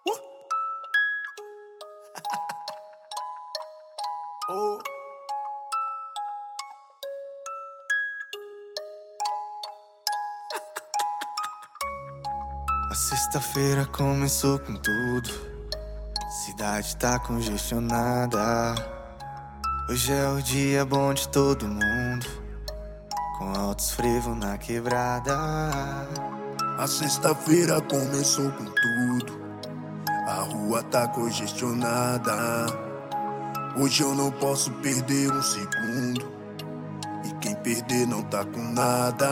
Oh. A sexta-feira começou com tudo. Cidade tá congestionada. Hoje é o dia bom de todo mundo, com altos frevos na quebrada. A sexta-feira começou com tudo. A rua tá congestionada. Hoje eu não posso perder um segundo, e quem perder não tá com nada.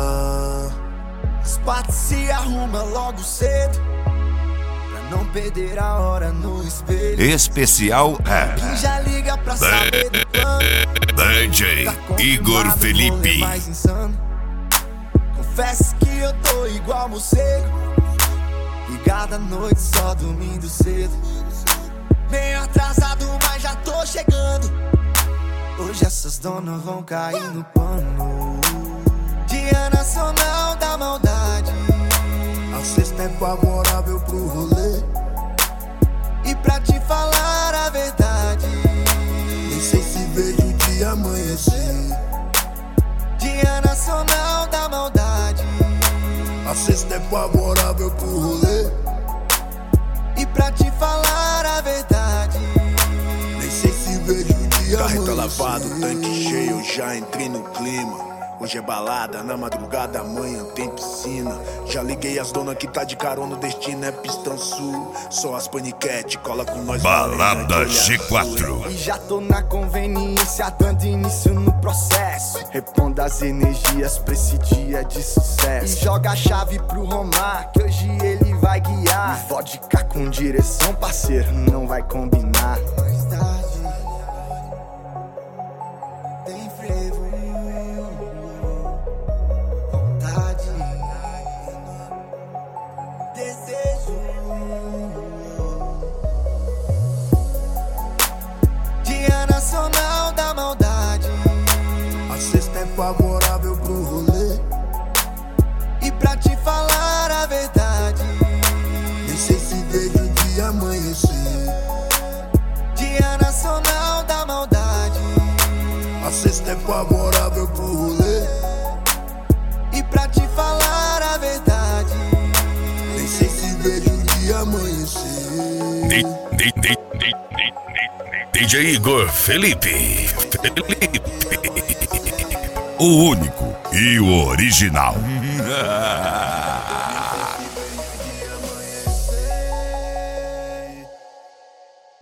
As patas se arruma logo cedo, pra não perder a hora no espelho. Especial Quem já liga pra saber do plano, DJ tá Igor confirmado, Felipe. rolê mais insano. Confesso que eu tô igual morcego, ligado à noite só dormindo cedo. Meio atrasado, mas já tô chegando. Hoje essas donas vão cair no pano. Dia Nacional da Maldade. A sexta é favorável pro rolê. E pra te falar a verdade, Nem sei se vejo o dia amanhecer. Dia Nacional da Maldade. A sexta é favorável pro rolê. E pra te falar a verdade, Nem sei se vejo o dia Carreta amanhecer. lavado, tanque cheio, eu já entrei no clima. Hoje é balada, na madrugada, amanhã tem piscina. Já liguei as donas que tá de carona, o destino é Pistão Sul. Só as paniquete, cola com nós. Balada morena, de olho azul. G4. e já tô na conveniência, dando início no processo. Reponda as energias pra esse dia de sucesso. E joga a chave pro Romar, que hoje ele vai guiar. E vodka com direção, parceiro, não vai combinar. Mais tarde tem frevo, vontade, desejo. Dia Nacional da Maldade. A sexta é favorável pro rolê. E pra te falar a verdade, Nem sei se vejo o dia amanhecer. Dia Nacional da Maldade. A sexta é favorável pro rolê. E pra te falar a verdade, Nem sei se vejo o dia amanhecer. DJ Igor Felipe. O único e o original.